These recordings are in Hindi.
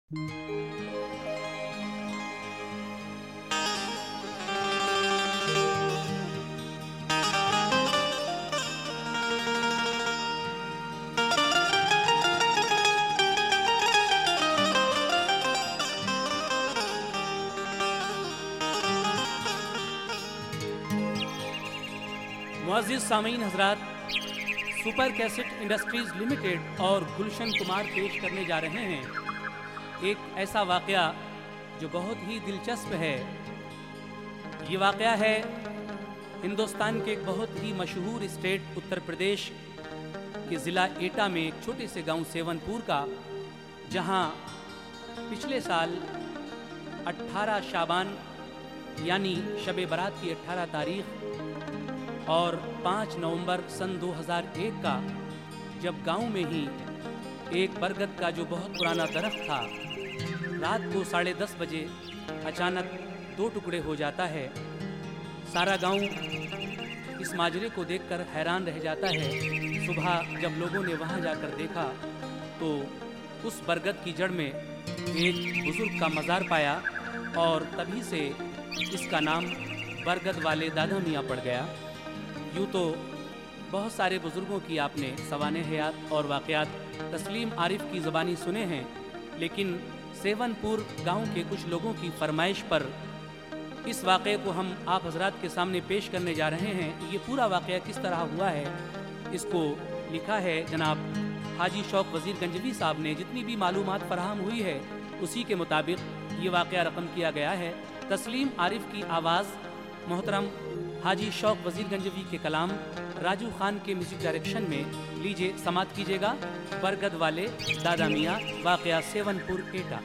मुअज़्ज़िज़ सामीन हज़रात, सुपर कैसेट इंडस्ट्रीज़ लिमिटेड और गुलशन कुमार पेश करने जा रहे हैं एक ऐसा वाक़या जो बहुत ही दिलचस्प है। ये वाक़या है हिंदुस्तान के एक बहुत ही मशहूर स्टेट उत्तर प्रदेश के ज़िला एटा में एक छोटे से गांव सेवनपुर का, जहां पिछले साल 18 शाबान यानी शब बारात की 18 तारीख़ और 5 नवंबर सन 2001 का, जब गांव में ही एक बरगद का जो बहुत पुराना दरख्त था रात को 10:30 बजे अचानक 2 टुकड़े हो जाता है। सारा गांव इस माजरे को देखकर हैरान रह जाता है। सुबह जब लोगों ने वहां जाकर देखा तो उस बरगद की जड़ में एक बुजुर्ग का मज़ार पाया और तभी से इसका नाम बरगद वाले दादा मियाँ पड़ गया। यूँ तो बहुत सारे बुज़ुर्गों की आपने सवाने हयात और वाक़यात तस्लीम आरिफ की ज़बानी सुने हैं, लेकिन सेवनपुर गांव के कुछ लोगों की फरमाइश पर इस वाक़े को हम आप हज़रात के सामने पेश करने जा रहे हैं। ये पूरा वाक़या किस तरह हुआ है, इसको लिखा है जनाब हाजी शौक वज़ीर गंजवी साहब ने। जितनी भी मालूमात फराहम हुई है उसी के मुताबिक ये वाक़या रकम किया गया है। तस्लीम आरिफ की आवाज़, मोहतरम हाजी शौक वज़ीर गंजवी के कलाम, राजू खान के म्यूज़िक डायरेक्शन में। लीजिए समात कीजिएगा बरगद वाले दादा मियाँ, वाक़या सेवनपुर एटा।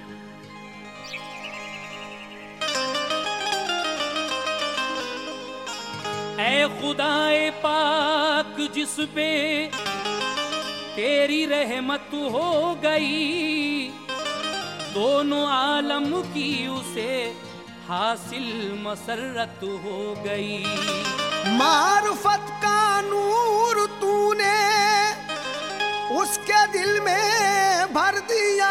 ऐ खुदाए पाक जिस पे तेरी रहमत हो गई, दोनों आलम की उसे हासिल मसरत हो गई। मारुफत का नूर तूने उसके दिल में भर दिया,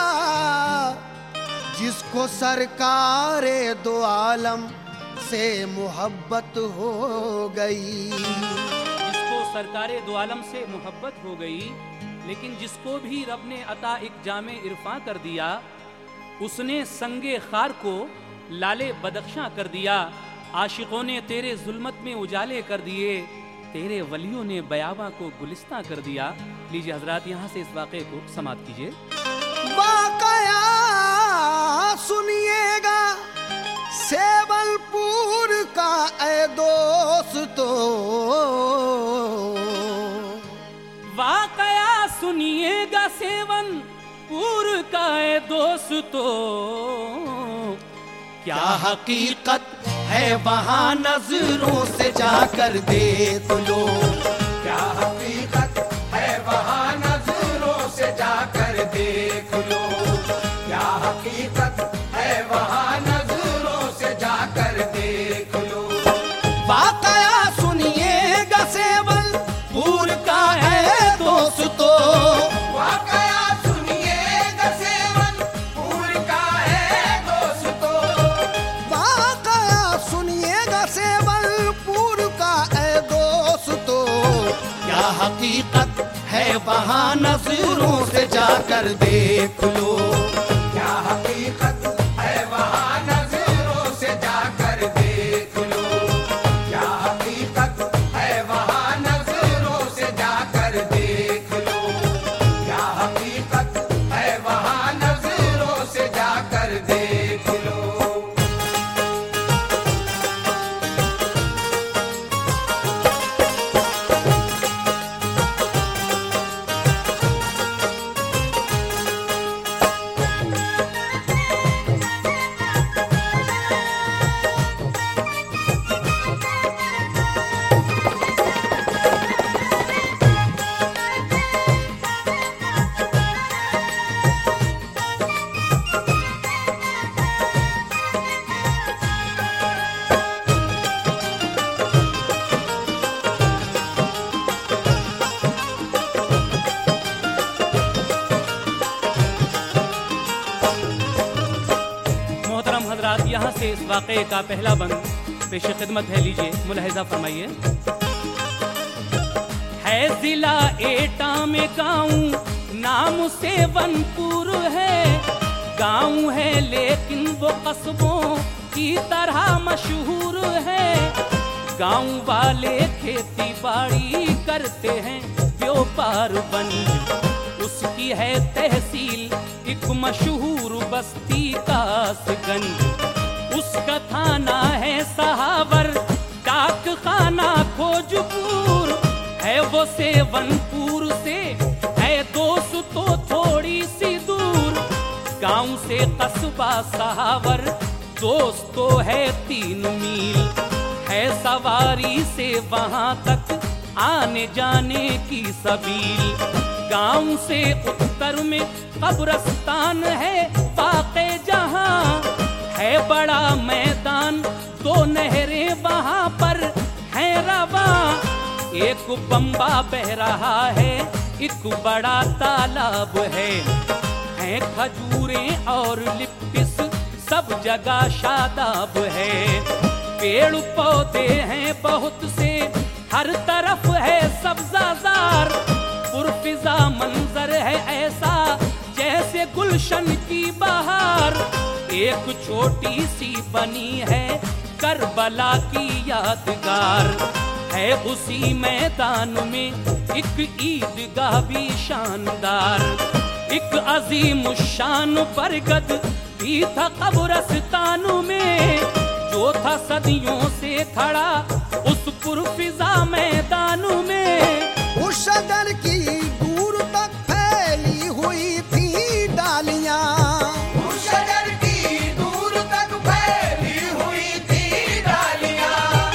जिसको सरकारे दो आलम से मोहब्बत हो गई। जिसको सरकारे दो आलम से मोहब्बत हो गई, लेकिन जिसको भी रब ने अता एक जामे इरफा कर दिया, उसने संगे खार को लाले बदख्शां कर दिया। आशिकों ने तेरे जुल्मत में उजाले कर दिए, तेरे वलियों ने बयाबा को गुलिस्तां कर दिया। लीजिए हजरात, यहाँ से इस वाक़े को समाप्त कीजिए। वाक़या सुनिएगा सेवनपुर का ऐ दोस्तों, वाक़या सुनिएगा सेवनपुर का ऐ दोस्तों। क्या हकीकत है वहाँ नजरों से जाकर देख लो, क्या हकीकत है वहाँ नजरों से जाकर देख लो, क्या हकीकत है वहाँ नजरों से जाकर देख लो। वाक़या सुनिएगा सेवनपुर का है दोस्तों, वाक़या सुनिएगा सेवनपुर का है दोस्तों, वाक़या सुनिएगा सेवनपुर का है दोस्तों। क्या हकीकत है वहाँ नजरों से जाकर देख लो, क्या हकीकत है वहाँ नजरों से जाकर देख लो, क्या हकीकत है वहाँ नजरों से जाकर देख लो, क्या हकीकत है वहाँ नजरों से जाकर देख लो। हजरात, यहाँ से इस वाक़े का पहला बंद पेश खिदमत है, लीजिए मुलाहिजा फरमाइए। है जिला एटा में गाँव, नाम सेवनपुर है। गाँव है लेकिन वो कस्बों की तरह मशहूर है। गाँव वाले खेती बाड़ी करते हैं, व्यापार बंद उसकी है तहसील, एक मशहूर बस्ती कासगंज। उसका थाना है सहावर, डाक खाना खोजपुर है। वो सेवनपुर से है दोस्तों थोड़ी सी दूर। गांव से कस्बा सहावर दोस्तों है 3 मील। है सवारी से वहां तक आने जाने की सबील। गांव से उत्तर में कब्रस्तान है वाक़े जहां। है बड़ा मैदान, 2 नहरें वहां पर हैं रवां। एक बम्बा बह रहा है, एक बड़ा तालाब है। हैं खजूरें और लिप्टिस, सब जगह शादाब है। पेड़ पौधे हैं बहुत से, हर तरफ है सब्जाजार। पुरफिजा मंजर है ऐसा जैसे गुलशन की बहार। एक छोटी सी बनी है करबला की यादगार। है उसी मैदान में एक ईदगाह भी शानदार। एक अजीम शान बरगद भी था कब्रस्तान में, जो था सदियों से खड़ा उस पुरफिजा मैदान में। उस शजर की दूर तक फैली हुई थी डालियां। उस शजर की दूर तक फैली हुई थी डालियां।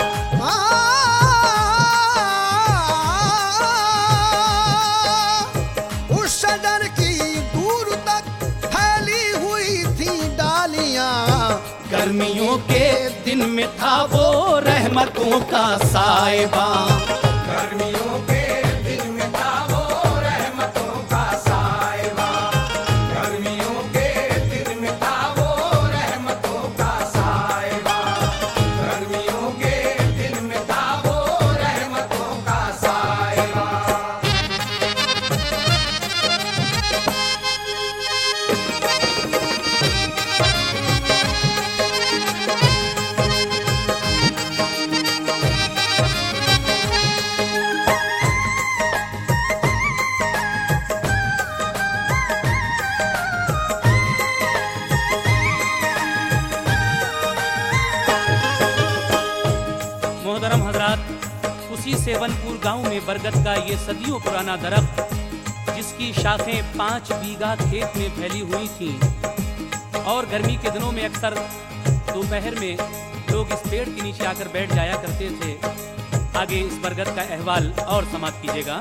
उस शजर की दूर तक फैली हुई थी डालियां। गर्मियों के दिन में था वो रहमतों का साहिबा। गर्मियों के दिन में था वो रहमतों का साहिबा। गर्मियों के दिन में था वो रहमतों का साहिबा। गर्मियों के दिन में था वो रहमतों का साहिबा। मोहतरम हजरात, उसी सेवनपुर गांव में बरगद का ये सदियों पुराना दरख्त, जिसकी शाखें 5 बीघा खेत में फैली हुई थीं और गर्मी के दिनों में अक्सर दोपहर में लोग इस पेड़ के नीचे आकर बैठ जाया करते थे। आगे इस बरगद का अहवाल और समाप्त कीजिएगा।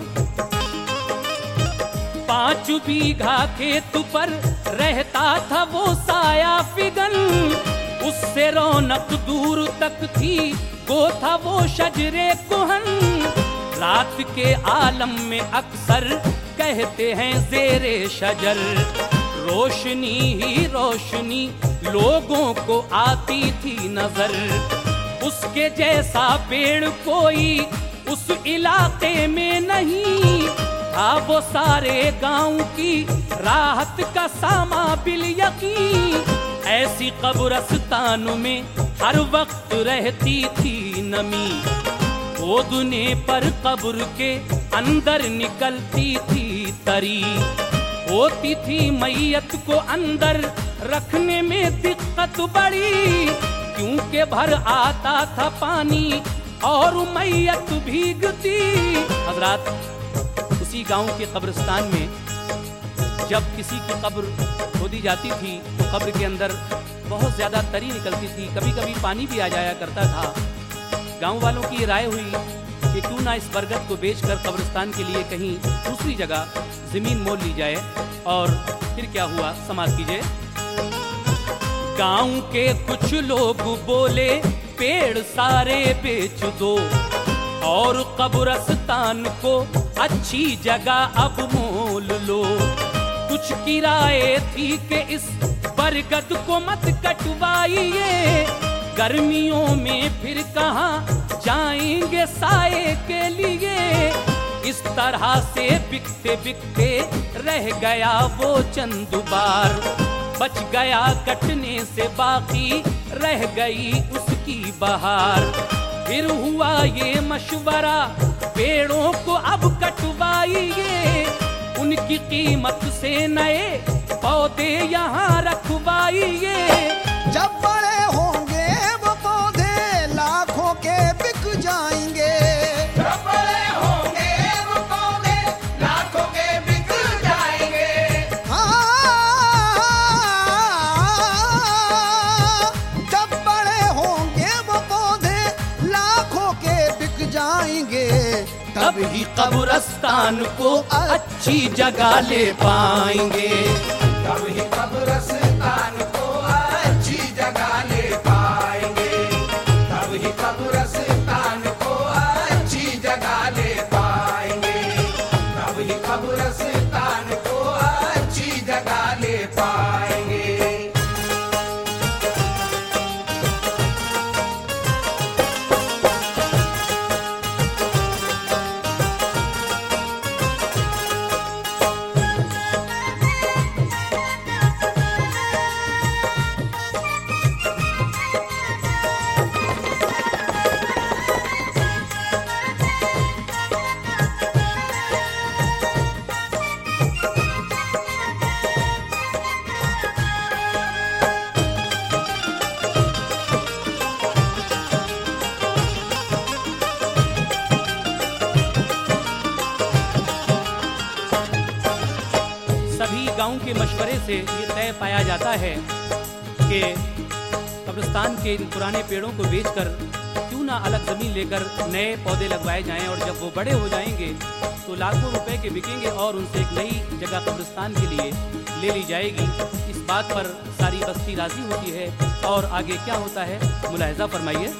5 बीघा खेत पर रहता था वो साया फिगन। उससे रौनक दूर तक थी, वो था वो शजरे कुहन। रात के आलम में अक्सर कहते हैं ज़ेरे शजर, रोशनी ही रोशनी लोगों को आती थी नजर। उसके जैसा पेड़ कोई उस इलाके में नहीं था। वो सारे गांव की राहत का सामा बिल यकीन। ऐसी कब्रस्तान में हर वक्त रहती थी नमी। खोदने पर कब्र के अंदर निकलती थी तरी। होती थी मैयत को अंदर रखने में दिक्कत बड़ी, क्योंकि भर आता था पानी और मैयत भीगती। हजरात, उसी गांव के कब्रिस्तान में जब किसी की कब्र खोदी जाती थी तो कब्र के अंदर बहुत ज़्यादा तरी निकलती थी, कभी कभी पानी भी आ जाया करता था। गांव वालों की ये राय हुई कि क्यों ना इस बरगद को बेचकर कब्रिस्तान के लिए कहीं दूसरी जगह ज़मीन मोल ली जाए। और फिर क्या हुआ, समाप्त कीजिए। गांव के कुछ लोग बोले पेड़ सारे बेच दो और कब्रिस्तान को अच्छी जगह अब मोल लो। कुछ किराए थी कि इस बरगद को मत कटवाइए, ये, गर्मियों में फिर कहाँ जाएंगे साए के लिए। इस तरह से बिकते बिकते रह गया वो चंद बार, बच गया कटने से बाकी रह गई उसकी बहार। फिर हुआ ये मशवरा पेड़ों को अब कटवाइए, उनकी कीमत से नए पौधे यहाँ रखवाइए। जब बड़े होंगे वो पौधे लाखों के बिक जाएंगे। जब बड़े होंगे वो पौधे लाखों के बिक जाएंगे। जब बड़े होंगे वो पौधे लाखों के बिक जाएंगे, तब ही कब्रिस्तान को अच्छी जगह ले पाएंगे। तब ही कब्रिस्तान को अच्छी जगह ले पाएंगे। तब ही कब्रिस्तान को अच्छी जगह ले पाएंगे। तब ही कब्रिस्तान को अच्छी जगह ले पाएंगे। गांव के मशवरे से ये तय पाया जाता है कि कब्रिस्तान के इन पुराने पेड़ों को बेचकर क्यों ना अलग जमीन लेकर नए पौधे लगवाए जाएं, और जब वो बड़े हो जाएंगे तो लाखों रुपए के बिकेंगे और उनसे एक नई जगह कब्रिस्तान के लिए ले ली जाएगी। इस बात पर सारी बस्ती राजी होती है और आगे क्या होता है मुलाहिजा फरमाइए।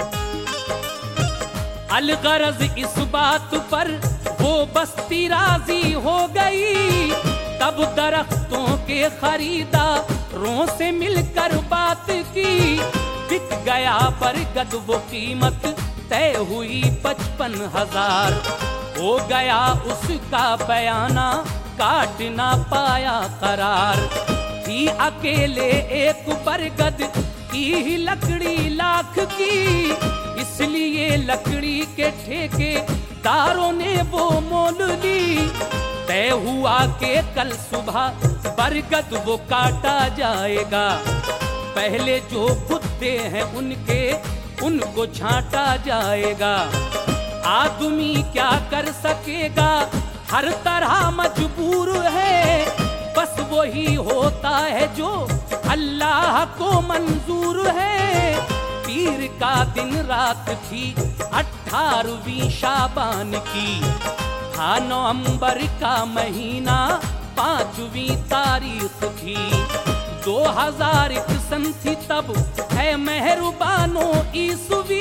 अलगरज इस बात पर वो बस्ती राजी हो गई, तब दरख्तों के खरीदारों से मिलकर बात की। बिक गया बरगद वो कीमत तय हुई 55,000, हो गया उसका बयाना काट ना पाया करार। थी अकेले एक बरगद की ही लकड़ी लाख की, इसलिए लकड़ी के ठेकेदारों ने वो मोल ली। तय हुआ के कल सुबह बरगद वो काटा जाएगा, पहले जो खुदे हैं उनको छांटा जाएगा। आदमी क्या कर सकेगा, हर तरह मजबूर है, बस वही होता है जो अल्लाह को मंजूर है। पीर का दिन रात थी 18वीं शाबान की, था नवंबर का महीना 5वीं तारीख थी। 2001 सन थी तब है मेहरबानो ईसवी,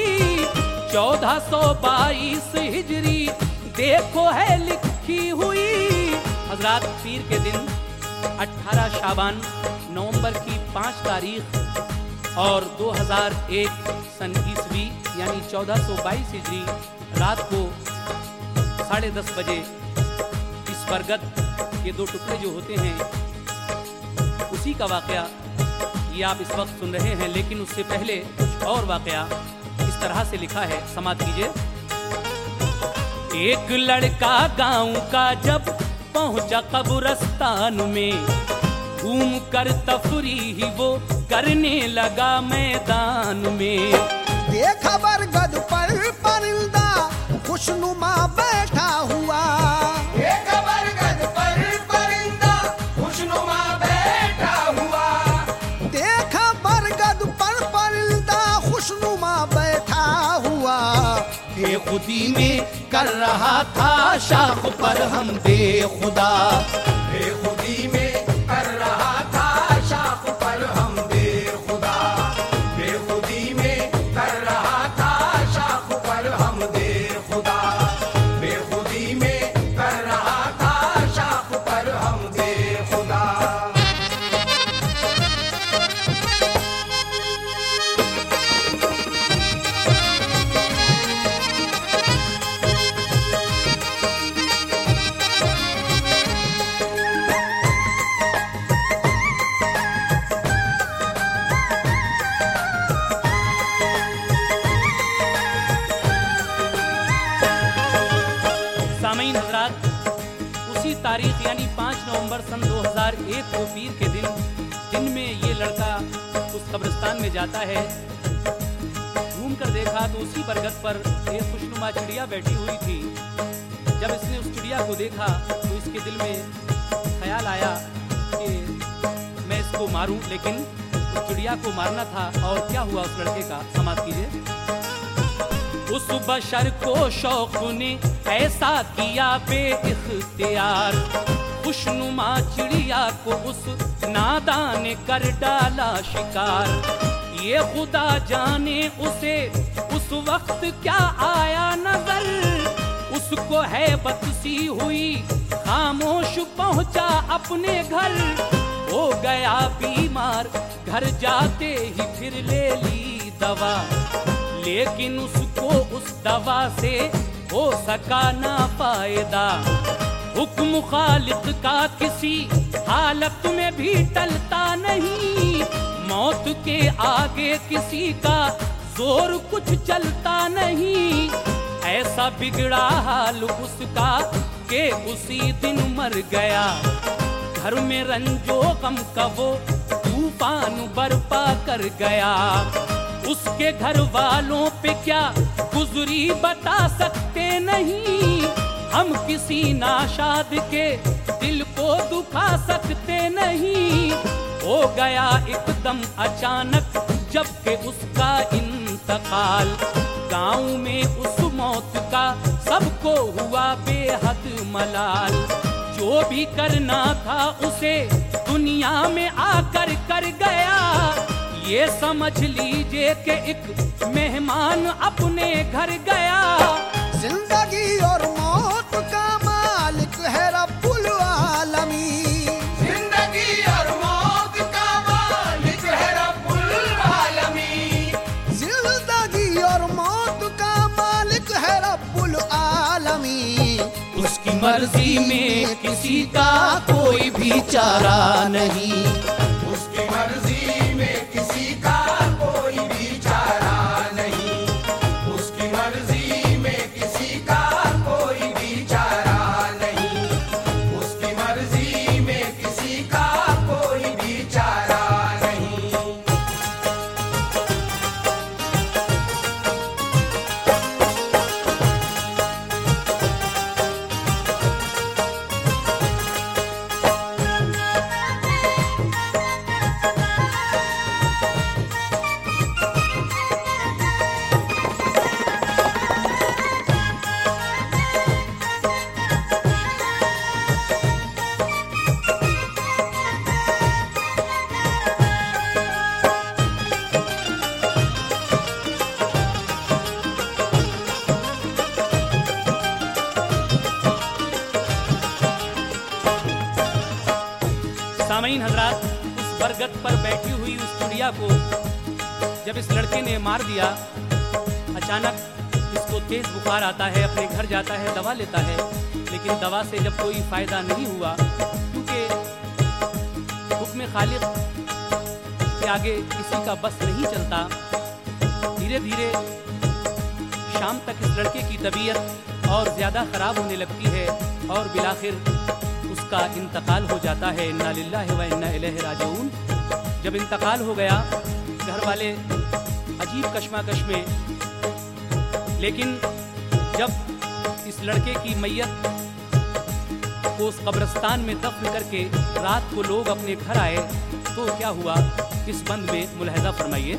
1422 हिजरी देखो है लिखी हुई। हजरात पीर के दिन 18 शाबान नवंबर की 5 तारीख और 2001 सन ईसवी यानी 1422 हिजरी रात को 10:30 बजे इस बरगद के 2 टुकड़े जो होते हैं उसी का वाकया ये आप इस वक्त सुन रहे हैं। लेकिन उससे पहले कुछ और वाकया इस तरह से लिखा है, समाप्त कीजिए। एक लड़का गांव का जब पहुंचा कब्रिस्तान में, घूम कर तफरीह वो करने लगा मैदान में। देखा बरगद पर परिंदा खुशनुमा बैठा हुआ, देखा बरगद पर परिंदा खुशनुमा बैठा हुआ, देखा बरगद पर परिंदा खुशनुमा बैठा हुआ। बेखुदी में कर रहा था शाख पर हम बेखुदा, बेखुदी में कर रहा था शाख पर हम बेखुदा, बेखुदी में कर रहा था शाख पर हम बेखुदा, बेखुदी में कर रहा था शाख पर हम बेखुदा। वो पीर के दिन में ये लड़का उस कब्रिस्तान में जाता है। घूम कर देखा तो उसी बरगद पर एक खुशनुमा चिड़िया बैठी हुई थी। जब इसने उस चिड़िया को देखा तो इसके दिल में ख्याल आया कि मैं इसको मारूं, लेकिन उस चिड़िया को मारना था। और क्या हुआ उस लड़के का, समाप्त कीजिए। उस बशर को शौक ने ऐसा किया बेइख्तियार, खुशनुमा चिड़िया को उस नादान ने कर डाला शिकार। ये खुदा जाने उसे उस वक्त क्या आया नजर, उसको हैबत सी हुई खामोश पहुंचा अपने घर। हो गया बीमार, घर जाते ही फिर ले ली दवा, लेकिन उसको उस दवा से हो सका ना फायदा। हुक्म खालिक का किसी हालत में भी टलता नहीं, मौत के आगे किसी का जोर कुछ चलता नहीं। ऐसा बिगड़ा हाल उसका कि उसी दिन मर गया। घर में रंजो गम का वो तूफान बरपा कर गया। उसके घर वालों पे क्या गुजरी बता सकते नहीं, हम किसी नाशाद के दिल को दुखा सकते नहीं। हो गया एकदम अचानक जबकि उसका इंतकाल, गांव में उस मौत का सबको हुआ बेहद मलाल। जो भी करना था उसे दुनिया में आकर कर गया, ये समझ लीजिए कि एक मेहमान अपने घर गया। जिंदगी और मौत का मालिक है रब्बुल आलमीन, जिंदगी और मौत का मालिक है रब्बुल आलमीन, जिंदगी और मौत का मालिक है रब्बुल आलमीन। उसकी मर्जी में किसी का कोई भी चारा नहीं, उसकी मर्जी में किसी का कोई भी चारा नहीं, उसकी मर्जी में किसी का कोई भी चारा नहीं, उसकी मर्जी में किसी का कोई भी चारा नहीं। सामईन हजरात, उस बरगद पर बैठी हुई उस चिड़िया को जब इस लड़के ने मार दिया, अचानक इसको तेज बुखार आता है, अपने घर जाता है, दवा लेता है, लेकिन दवा से जब कोई फायदा नहीं हुआ, क्योंकि हुक्म खालिक के आगे किसी का बस नहीं चलता। धीरे धीरे शाम तक इस लड़के की तबीयत और ज़्यादा ख़राब होने लगती है और बिलाखिर उसका इंतकाल हो जाता है। इन्ना लिल्लाहि व इन्ना इलैहि राजिऊन। जब इंतकाल हो गया, घर वाले अजीब कश्मकश में, लेकिन जब इस लड़के की मैयत को उस कब्रिस्तान में दफन करके रात को लोग अपने घर आए तो क्या हुआ, इस बंद में मुलाहिजा फरमाइए।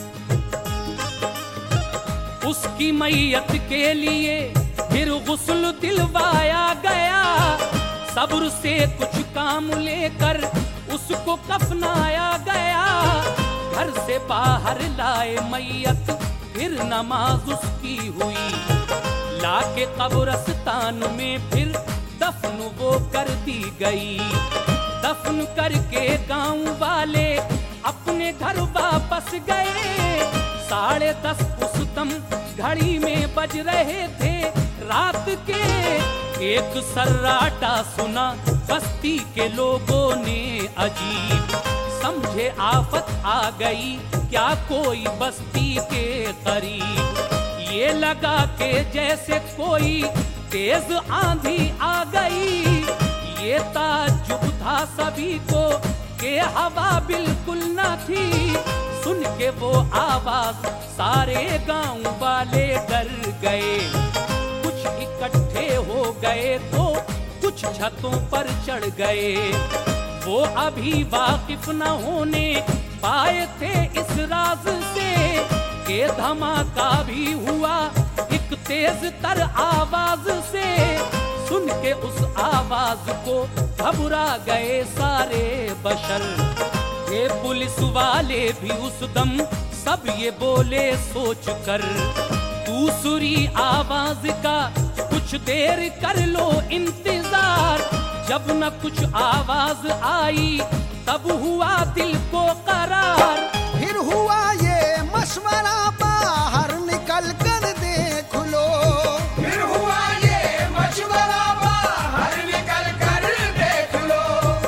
उसकी मैयत के लिए फिर गुस्ल दिलवाया गया, सब्र से कुछ काम लेकर उसको कफनाया गया। घर से बाहर लाए मैयत, फिर नमाज उसकी हुई, लाके कब्रिस्तान में फिर दफन वो कर दी गई। दफन करके गांव वाले अपने घर वापस गए। 10:30 उस दम घड़ी में बज रहे थे रात के। एक सर्राटा सुना बस्ती के लोगों ने अजीब, समझे आफत आ गई क्या कोई बस्ती के करीब। ये लगा के जैसे कोई तेज आंधी आ गई, ये ताज्जुब था था सभी को के हवा बिल्कुल न थी। सुन के वो आवाज सारे गांव वाले डर गए। कुछ इकट्ठे हो गए तो कुछ छतों पर चढ़ गए। वो अभी वाकिफ न होने पाए थे इस राज से कि धमाका भी हुआ एक तेज तर आवाज से। सुन के उस आवाज को घबरा गए सारे बशर। ये पुलिस वाले भी उस दम सब ये बोले सोच कर, दूसरी आवाज का कुछ देर कर लो इंतजार। जब न कुछ आवाज आई तब हुआ दिल को करार। फिर हुआ ये मशवरा बाहर निकल कर देख लो। फिर हुआ ये मशवरा बाहर निकल कर देख लो।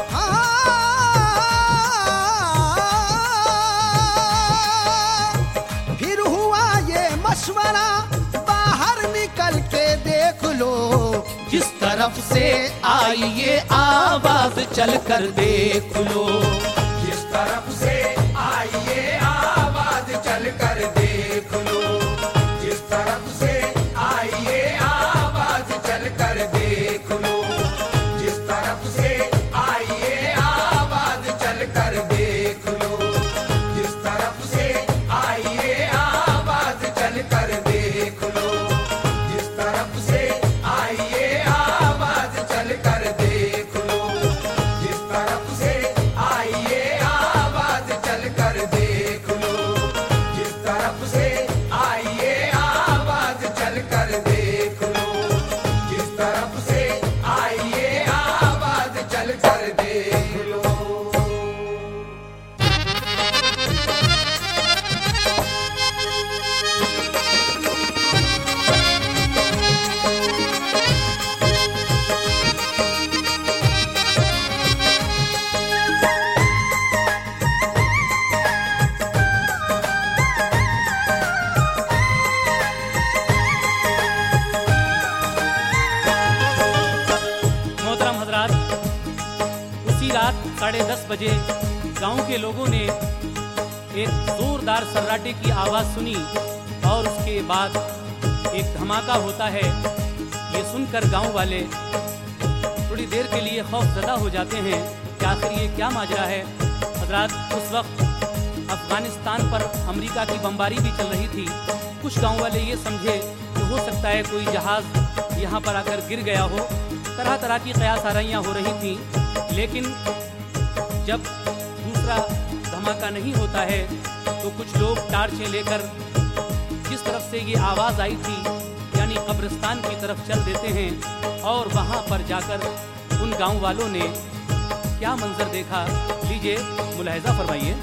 फिर हुआ ये मशवरा बाहर निकल के देख लो। जिस तरफ से आई ये आवाज चल कर देख लो। जिस तरफ से आई ये आवाज चल कर देख लो। जिस तरफ से आई ये आवाज चल कर देख लो। जिस तरफ से आई ये आवाज चल कर देख लो। जिस तरफ से आई ये आवाज चल कर देख लो। जिस तरफ से आई ये आवाज चल कर देख लो। जिस तरफ से आई ये आवाज चल कर देख लो। जिस तरफ से आई ये आवाज चल कर देख लो। जिस तरफ से आई ये आवाज चल कर देख लो। मोहतरम हजरात, उसी रात 10:30 बजे गांव के लोगों ने एक जोरदार सर्राटे की आवाज सुनी और उसके बाद एक धमाका होता है। ये सुनकर गांव वाले थोड़ी देर के लिए खौफजदा हो जाते हैं कि आखिर ये क्या माजरा है। हजरात, उस वक्त अफगानिस्तान पर अमेरिका की बमबारी भी चल रही थी। कुछ गांव वाले ये समझे कि हो सकता है कोई जहाज यहाँ पर आकर गिर गया हो। तरह तरह की कयास आराइयाँ हो रही थी, लेकिन जब दूसरा धमाका नहीं होता है तो कुछ लोग टार्चें लेकर जिस तरफ से ये आवाज़ आई थी यानी कब्रिस्तान की तरफ चल देते हैं और वहाँ पर जाकर उन गांव वालों ने क्या मंजर देखा, लीजिए मुलाहिजा फरमाइए।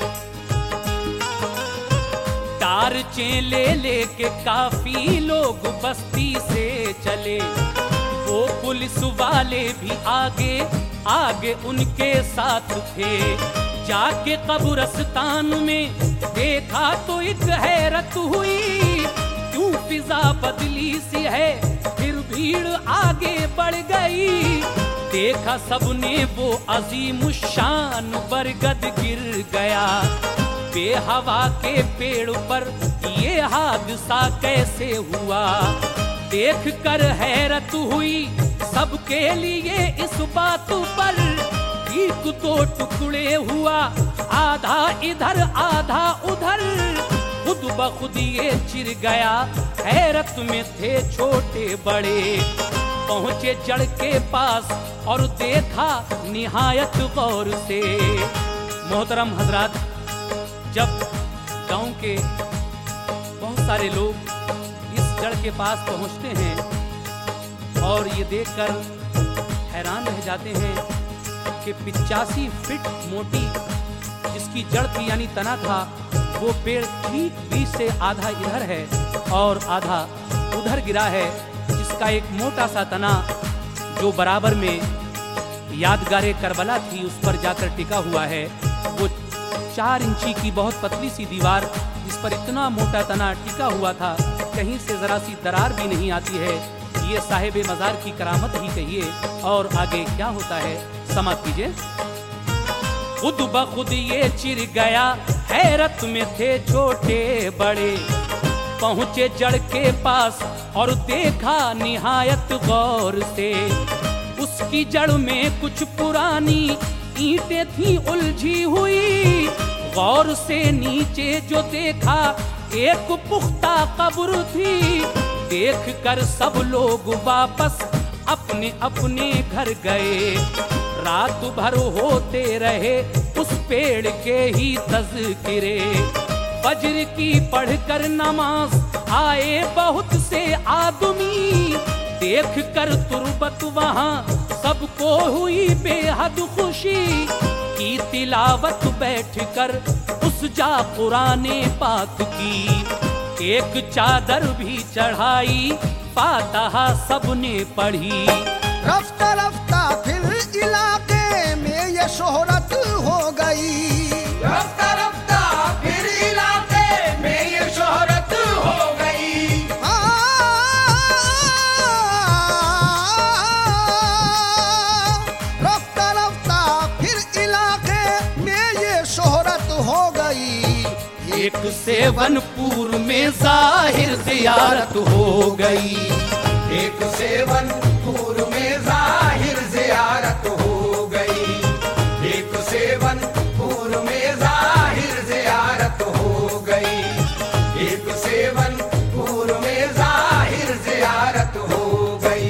टार्चें ले लेके काफी लोग बस्ती से चले। वो पुलिस वाले भी आगे आगे उनके साथ थे। जाके कब्रिस्तान में देखा तो एक हैरत हुई, क्यों फिजा बदली सी है। फिर भीड़ आगे बढ़ गई। देखा सबने वो अजीम शान बरगद गिर गया। बेहवा के पेड़ पर ये हादसा कैसे हुआ, देख कर हैरत हुई सबके लिए इस बात पर। एक दो टुकड़े हुआ, आधा इधर आधा उधर, खुद ब खुद ये चिर गया। हैरत में थे छोटे बड़े, पहुंचे जड़ के पास और देखा निहायत गौर से। मोहतरम हजरात, जब गांव के बहुत सारे लोग इस जड़ के पास पहुंचते हैं और ये देखकर हैरान रह जाते हैं कि 85 फीट मोटी जिसकी जड़ थी यानी तना था, वो पेड़ ठीक बीच से आधा इधर है और आधा उधर गिरा है, जिसका एक मोटा सा तना जो बराबर में यादगारे करबला थी उस पर जाकर टिका हुआ है। वो 4 इंची की बहुत पतली सी दीवार जिस पर इतना मोटा तना टिका हुआ था, कहीं से जरा सी दरार भी नहीं आती है। ये साहिब मज़ार की करामत ही कहिए। और आगे क्या होता है समाप्त कीजिए। खुद ब खुद ये चिर गया, हैरत में थे छोटे बड़े, पहुंचे जड़ के पास और देखा निहायत गौर से। उसकी जड़ में कुछ पुरानी ईंटें थी उलझी हुई, गौर से नीचे जो देखा एक पुख्ता कब्र थी। देख कर सब लोग वापस अपने अपने घर गए, रात भर होते रहे उस पेड़ के ही तज़किरे। फज्र की पढ़कर नमाज आए बहुत से आदमी, देख कर तुरबत वहाँ सबको हुई बेहद खुशी। की तिलावत बैठ कर उस जा कुराने पाक की, एक चादर भी चढ़ाई, फातिहा सबने पढ़ी। रफ्ता रफ्ता फिर इलाके में ये शोहरत हो गई, रफ्ता रफ्ता फिर इलाके में ये शोहरत हो गई। रफ्ता रफ्ता फिर इलाके में ये शोहरत हो गई। एक सेवनपुर में जाहिर ज़ियारत हो गई, एक सेवनपुर में जाहिर ज़ियारत हो गई, एक सेवनपुर में जाहिर ज़ियारत हो गई, एक सेवनपुर में जाहिर ज़ियारत हो गई।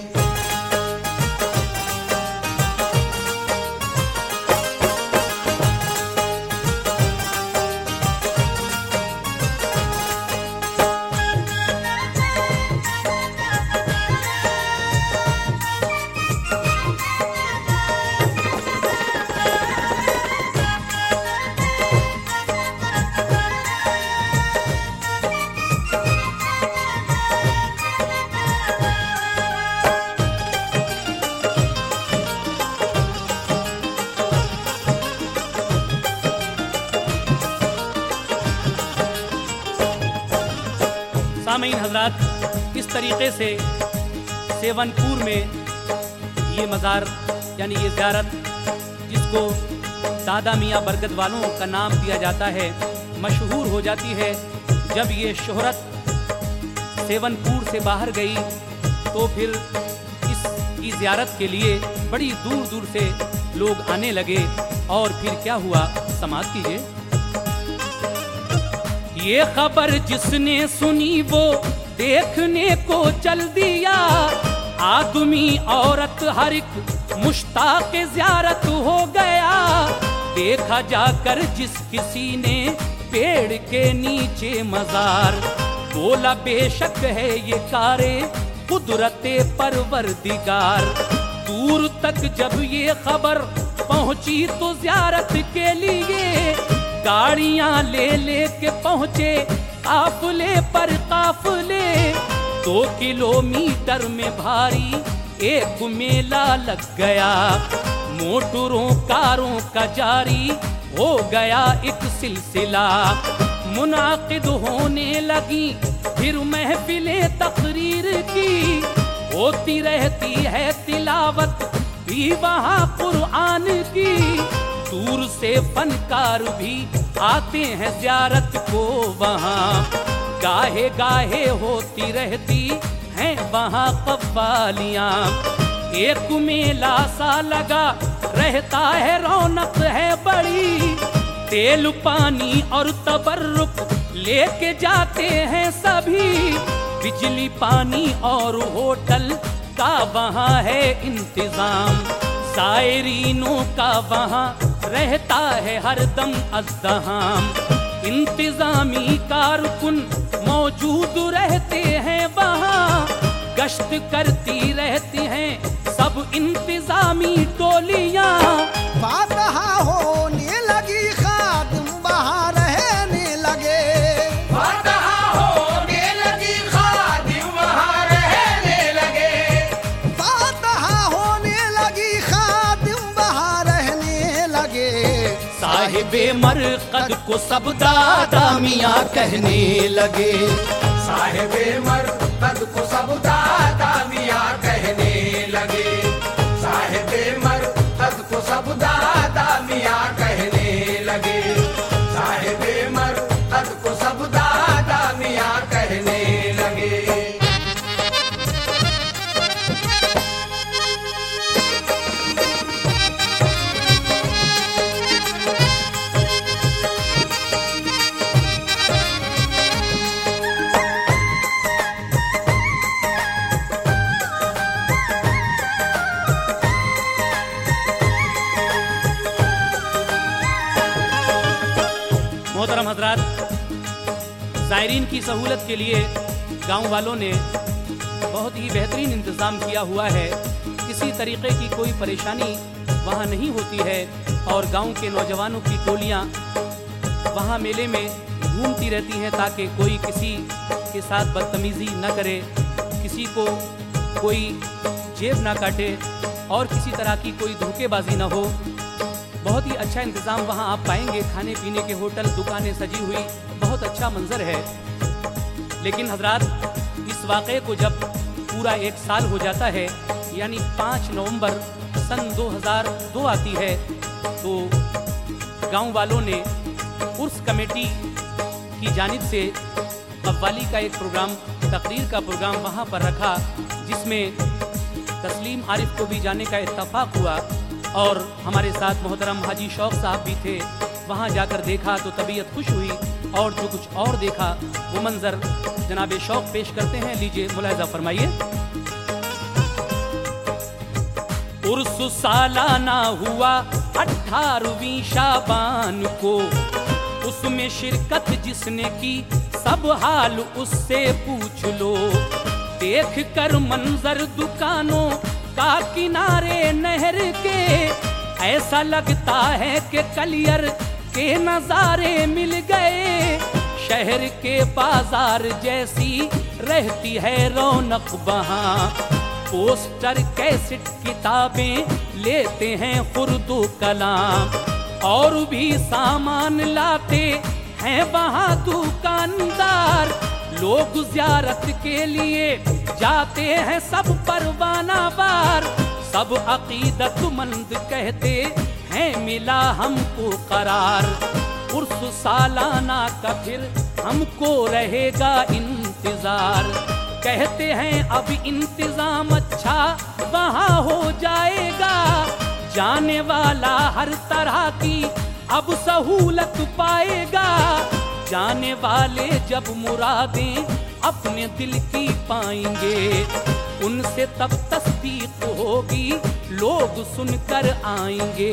सामीन हजरात, इस तरीके से सेवनपुर में ये मज़ार यानी ये ज़ियारत, जिसको दादा मियाँ बरकत वालों का नाम दिया जाता है, मशहूर हो जाती है। जब ये शोहरत सेवनपुर से बाहर गई तो फिर इसकी ज़ियारत के लिए बड़ी दूर दूर से लोग आने लगे। और फिर क्या हुआ, समाप्त कीजिए। ये खबर जिसने सुनी वो देखने को चल दिया, आदमी औरत हर एक मुश्ताक ज़ियारत हो गया। देखा जाकर जिस किसी ने पेड़ के नीचे मज़ार, बोला बेशक है ये कारे कुदरते परवरदिगार। दूर तक जब ये खबर पहुंची तो ज़ियारत के लिए गाड़ियां ले ले के पहुंचे काफले पर काफले। 2 किलोमीटर में भारी एक मेला लग गया, मोटरों कारों का जारी हो गया एक सिलसिला। मुनाकिद होने लगी फिर महफिलें तकरीर की, होती रहती है तिलावत भी वहाँ कुरान की। दूर से फनकार भी आते हैं ज़ियारत को वहाँ, गाहे गाहे होती रहती हैं वहाँ कव्वालियाँ। एक मेला सा लगा रहता है, रौनक है बड़ी, तेल पानी और तबर्रुक लेके जाते हैं सभी। बिजली पानी और होटल का वहाँ है इंतजाम, सायरीनों का वहाँ रहता है हरदम अज़्दहाम। इंतजामी कारकुन मौजूद रहते हैं वहाँ, गश्त करती रहती हैं सब इंतजामी टोलियाँ। फातिहा होने लगी, खादिम वहाँ रहने लगे, फातिहा होने लगी, खादिम वहाँ रहने लगे, फातिहा होने लगी, खादिम वहाँ रहने लगे। साहिबे मरकद को सब दादा मियाँ कहने लगे, साहिबे मरकद को सब दादा मियाँ कहने लगे, साहिबे मरकद मोहतरम हजरात, ज़ायरीन की सहूलत के लिए गांव वालों ने बहुत ही बेहतरीन इंतज़ाम किया हुआ है। किसी तरीके की कोई परेशानी वहाँ नहीं होती है और गांव के नौजवानों की टोलियाँ वहाँ मेले में घूमती रहती हैं ताकि कोई किसी के साथ बदतमीज़ी न करे, किसी को कोई जेब ना काटे और किसी तरह की कोई धोखेबाजी ना हो। बहुत ही अच्छा इंतज़ाम वहाँ आप पाएंगे। खाने पीने के होटल, दुकानें सजी हुई, बहुत अच्छा मंजर है। लेकिन हजरात, इस वाक़े को जब पूरा 1 साल हो जाता है, यानी 5 नवंबर सन 2002 आती है, तो गांव वालों ने उर्स कमेटी की जानिब से कव्वाली का एक प्रोग्राम, तकरीर का प्रोग्राम वहाँ पर रखा, जिसमें तस्लीम आरिफ को भी जाने का इत्तफाक हुआ और हमारे साथ मोहतरम हाजी शौक साहब भी थे। वहाँ जाकर देखा तो तबीयत खुश हुई और जो कुछ और देखा वो मंजर जनाब शौक पेश करते हैं। लीजिए मुलाहिज़ा फरमाइए। उर्स सालाना हुआ 18वीं शाबान को, उसमें शिरकत जिसने की सब हाल उससे पूछ लो। देख कर मंजर दुकानों का किनारे नहर के, ऐसा लगता है कि कलियर के नजारे मिल गए। शहर के बाजार जैसी रहती है रौनक वहाँ, पोस्टर कैसेट किताबें लेते हैं खुर्दो कलाम, और भी सामान लाते हैं वहाँ दुकानदार। लोग ज़ियारत के लिए जाते हैं सब परवाना बार, सब अकीदतमंद कहते हैं मिला हमको करार। उर्स सालाना का फिर हमको रहेगा इंतजार, कहते हैं अब इंतजाम अच्छा वहाँ हो जाएगा। जाने वाला हर तरह की अब सहूलत पाएगा, जाने वाले जब मुरादें अपने दिल की पाएंगे, उनसे तब तस्दीक होगी लोग सुनकर आएंगे।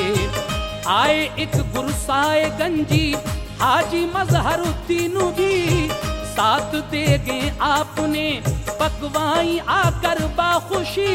आए एक गुरसाए गंजी हाजी मजहरुद्दीन भी, साथ देगे आपने पकवाई आकर बाखुशी।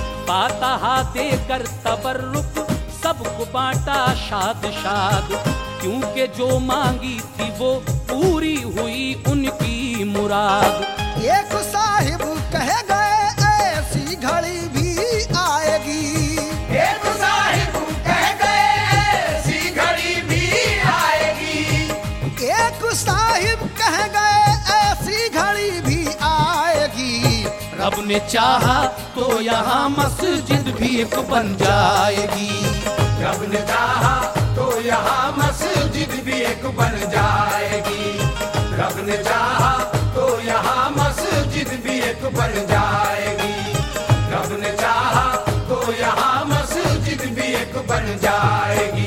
फातहा देकर तबर्रुक सबको बांटा शाद शाद, क्योंकि जो मांगी थी वो पूरी हुई उनकी मुराद। एक साहिब कह गए ऐसी घड़ी भी आएगी, एक साहिब कह गए ऐसी घड़ी भी आएगी। एक साहिब कह गए ऐसी घड़ी भी आएगी। रब ने चाहा तो यहाँ मस्जिद भी एक बन जाएगी, रब ने चाहा तो यहाँ मस्जिद भी एक बन जाएगी। रब ने चाहा तो यहाँ मस्जिद भी एक बन जाएगी। रब ने चाहा तो यहाँ मस्जिद भी एक बन जाएगी।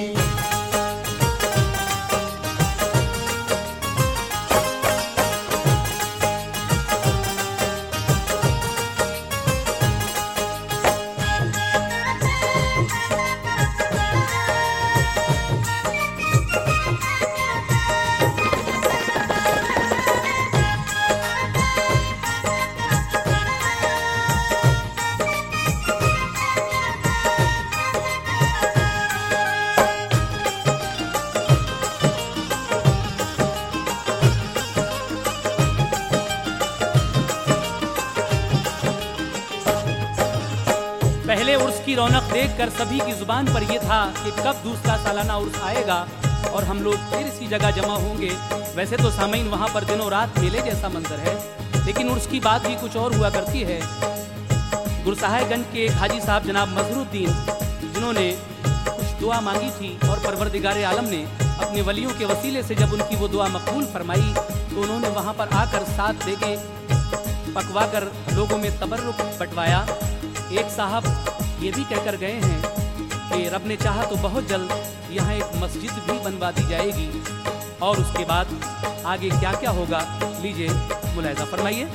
पहले उर्स की रौनक देखकर सभी की जुबान पर यह था कि कब दूसरा सालाना उर्स आएगा और हम लोग फिर इसी जगह जमा होंगे। वैसे तो सामीन वहाँ पर दिनों रात मेले जैसा मंजर है, लेकिन उर्स की बात भी कुछ और हुआ करती है। गुरसाहगंज के एक हाजी साहब जनाब मजहरुद्दीन, जिन्होंने कुछ दुआ मांगी थी और परवरदिगार आलम ने अपने वलियों के वसीले से जब उनकी वो दुआ मकबूल फरमाई, तो उन्होंने वहाँ पर आकर साथ देके पकवा कर लोगों में तबर्रुक बंटवाया। एक साहब ये भी कहकर गए हैं कि रब ने चाहा तो बहुत जल्द यहाँ एक मस्जिद भी बनवा दी जाएगी। और उसके बाद आगे क्या क्या होगा, लीजिए मुलाहिज़ा फरमाइए।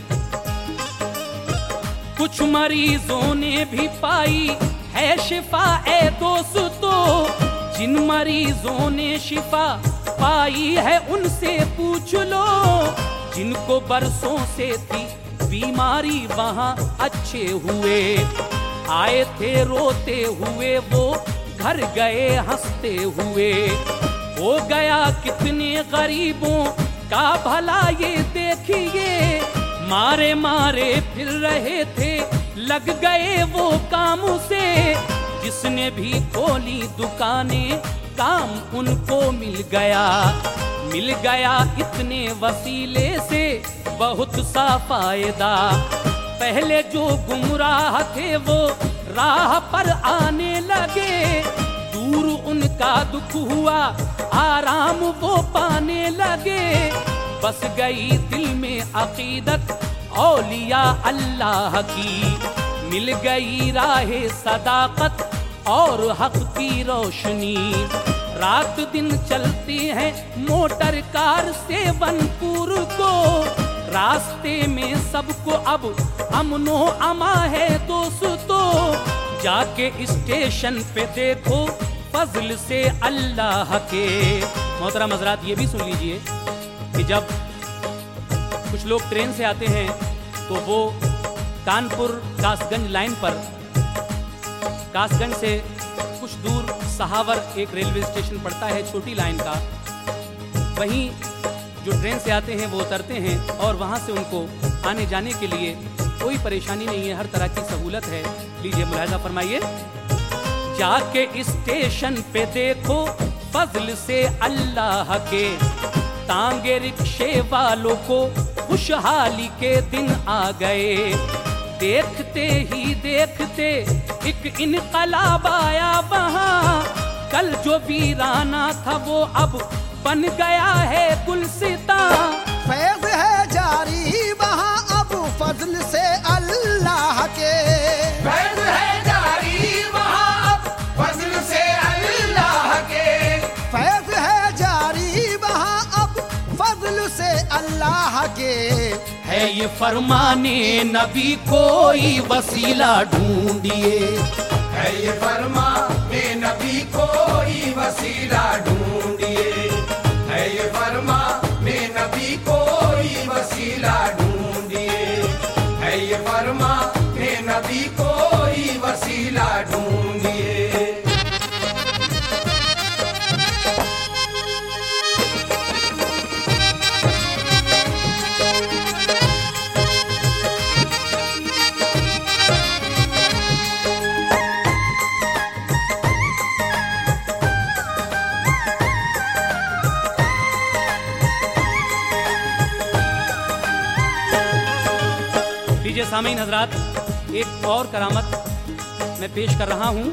कुछ मरीजों ने भी पाई है शिफा ए दोस्तों, जिन मरीजों ने शिफा सफाई है उनसे पूछ लो, जिनको बरसों से थी बीमारी वहां अच्छे हुए। आए थे रोते हुए वो, घर गए हंसते हुए। हो गया कितने गरीबों का भला ये देखिए, मारे मारे फिर रहे थे, लग गए वो काम से। जिसने भी खोली दुकानें, काम उनको मिल गया इतने वसीले से बहुत सा फायदा। पहले जो गुमराह थे वो राह पर आने लगे, दूर उनका दुख हुआ, आराम वो पाने लगे। बस गई दिल में अकीदत औलिया अल्लाह की, मिल गई राहे सदाकत और हक की रोशनी। रात दिन चलती है मोटर कार से वनपुर को, रास्ते में सबको अब अमनो अमा है दोस्तों। जाके स्टेशन पे देखो फजल से अल्लाह के। मोहतरम हजरात, ये भी सुन लीजिए कि जब कुछ लोग ट्रेन से आते हैं तो वो कानपुर कासगंज लाइन पर, कासगंज से कुछ दूर सहावर एक रेलवे स्टेशन पड़ता है छोटी लाइन का, वहीं जो ट्रेन से आते हैं वो उतरते हैं और वहां से उनको आने जाने के लिए कोई परेशानी नहीं है, हर तरह की सहूलत है। लीजिए मुलाहिजा फरमाइए। जाके स्टेशन पे देखो फजल से अल्लाह के, तांगे रिक्शे वालों को खुशहाली के दिन आ गए। देखते ही देखते एक इनकलाब आया वहाँ, कल जो वीराना था वो अब बन गया है गुलसिता। फैज़ है जारी वहाँ अब फजल से अल्लाह के, फैज़ है जारी वहाँ अब फजल से अल्लाह के, फैज़ है जारी वहाँ अब फजल से अल्लाह के। है ये फरमाने नबी कोई वसीला ढूंढिए, है ये फरमाने नबी कोई वसीला ढूंढिए, है ये फरमाने नबी कोई वसीला ढूंढिए, है ये फरमाने नबी कोई वसीला ढूंढिए। लीजिए सामीन हजरात, एक और करामत मैं पेश कर रहा हूँ।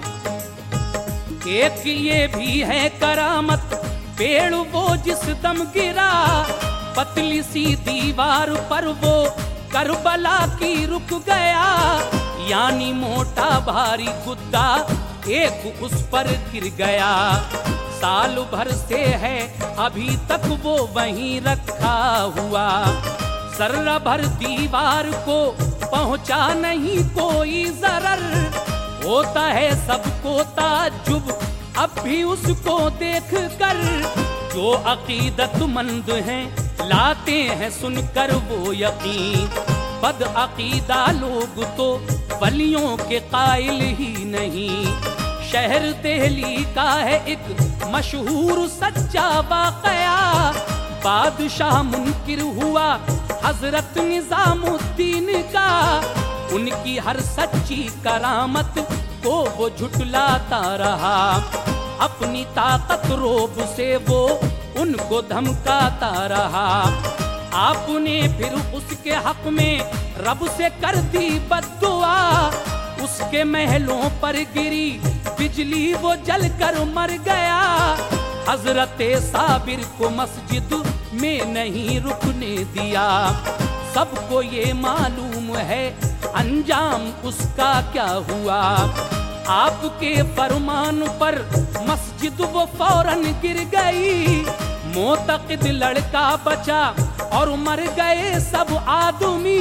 एक ये भी है करामत, पेड़ वो जिस दम गिरा, पतली सी दीवार पर वो करबला की रुक गया। यानी मोटा भारी गुद्दा एक उस पर गिर गया, साल भर से है अभी तक वो वहीं रखा हुआ। सर्रा भर दीवार को पहुंचा नहीं कोई जरर, होता है सबको ताज्जुब अब भी उसको देख कर। जो अकीदतमंद हैं लाते हैं सुनकर वो यकीन, बद अकीदा लोग तो वलियों के कायल ही नहीं। शहर दिल्ली का है एक मशहूर सच्चा वाकया, बादशाह मुनकिर हुआ हजरत निजामुद्दीन का। उनकी हर सच्ची करामत को वो झुटलाता रहा, अपनी ताकत रोब से वो उनको धमकाता रहा। आपने फिर उसके हक में रब से कर दी बद्दुआ, उसके महलों पर गिरी बिजली वो जलकर मर गया। हजरत साबिर को मस्जिद में नहीं रुकने दिया, सबको ये मालूम है अंजाम उसका क्या हुआ। आपके फरमान पर मस्जिद वो फौरन गिर गई, मोतकिद लड़का बचा और मर गए सब आदमी।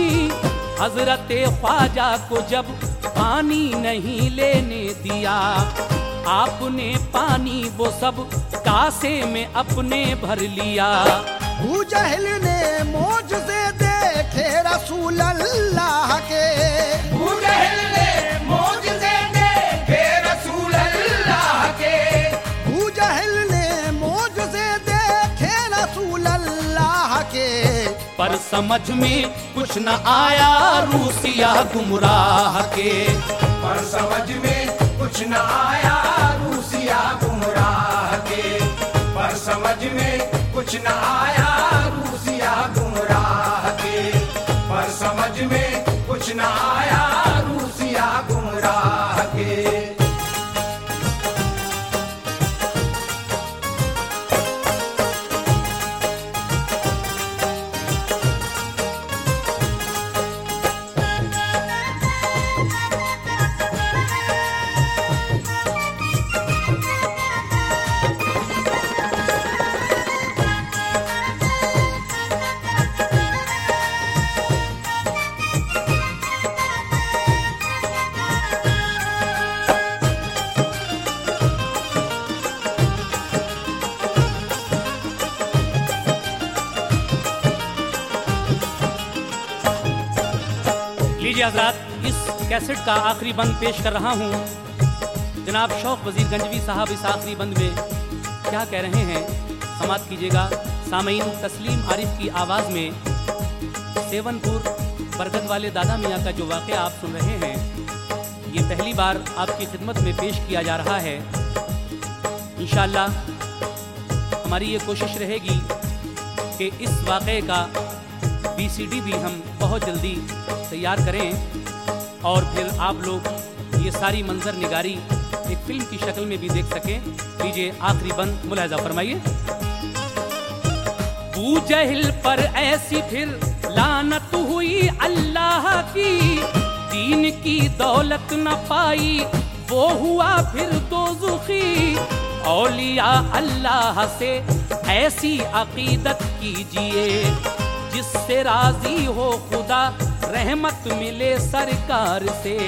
हजरत ख्वाजा को जब पानी नहीं लेने दिया, आपने पानी वो सब कासे में अपने भर लिया। अबू जहल ने मौजज़े देखे रसूल अल्लाह के। अबू जहल ने मौजज़े देखे रसूल अल्लाह के। अबू जहल ने मौजज़े देखे रसूल अल्लाह के। पर समझ में कुछ न आया रूसिया गुमराह के। पर समझ में कुछ न आया रूसिया गुमराह के। पर समझ में कुछ न आया रूसिया गुमराह के। पर समझ में कुछ न आया रूसिया गुमराह के। लीजिए हजरात, इस कैसेट का आखिरी बंद पेश कर रहा हूँ। जनाब शौक वजीर गंजवी साहब इस आखिरी बंद में क्या कह रहे हैं, समात कीजिएगा। सामीन, तस्लीम आरिफ की आवाज़ में सेवनपुर बरगद वाले दादा मियाँ का जो वाक़या आप सुन रहे हैं, ये पहली बार आपकी खिदमत में पेश किया जा रहा है। इंशाअल्लाह हमारी ये कोशिश रहेगी कि इस वाक़े का VCD भी हम बहुत जल्दी तैयार करें और फिर आप लोग ये सारी मंजर निगारी एक फिल्म की शक्ल में भी देख सकें। लीजिए आखिरी बंद मुलाहिजा फरमाइए। अबू जहल पर ऐसी फिर लानत हुई अल्लाह की, दीन की दौलत न पाई वो हुआ फिर दोज़खी। औलिया अल्लाह से ऐसी अकीदत कीजिए जिससे राजी हो खुदा, रहमत मिले सरकार से।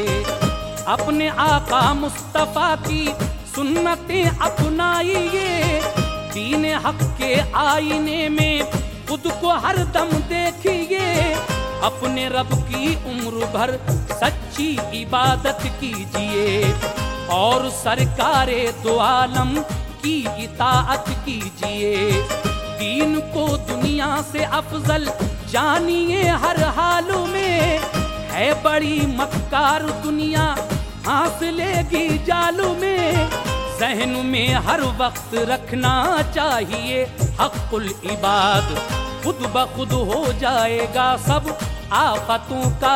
अपने आका मुस्तफा की सुन्नतें अपनाइए, दीन हक के आईने में खुद को हर दम देखिए। अपने रब की उम्र भर सच्ची इबादत कीजिए और सरकारे दो आलम की इताअत कीजिए। दीन को दुनिया से अफजल जानिए हर हाल में, है बड़ी मक्कार दुनिया हासिलेगी जालू में। ज़हन में हर वक्त रखना चाहिए हक़्क़ुल इबाद, खुद ब खुद हो जाएगा सब आफतों का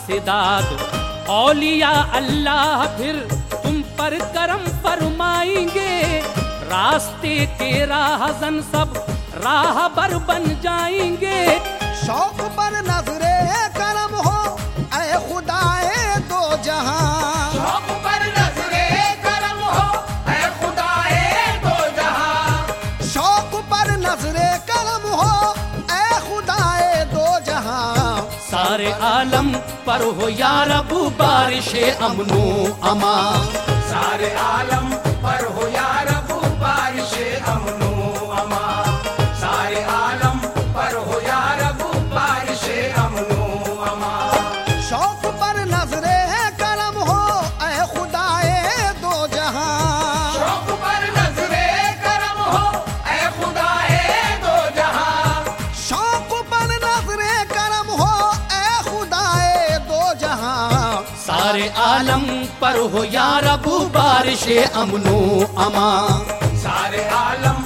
इंसदाद। औलिया अल्लाह फिर तुम पर करम फरमाएंगे, रास्ते के राहज़न सब राहबर बन जाएंगे। शौक पर नजरे करम हो ऐ खुदाए दो जहां। शौक पर नजरे करम हो ऐ खुदाए दो जहां। शौक पर नजरे करम हो ऐ खुदाए दो जहां। सारे आलम पर हो या रब बारिश अमनो अमा। सारे आलम पर हो या रब बारिश अमनो अमा। सारे आलम पर हो या रब बारिश अमनो अमा। शौक पर नजरे करम हो ऐ खुदाए दो जहां। शौक पर नजरे करम हो ऐ खुदाए दो जहां। शौक पर नजरे करम हो ऐ खुदाए दो जहां। सारे आलम पर हो या रब बारिश अमनो अमा। सारे आलम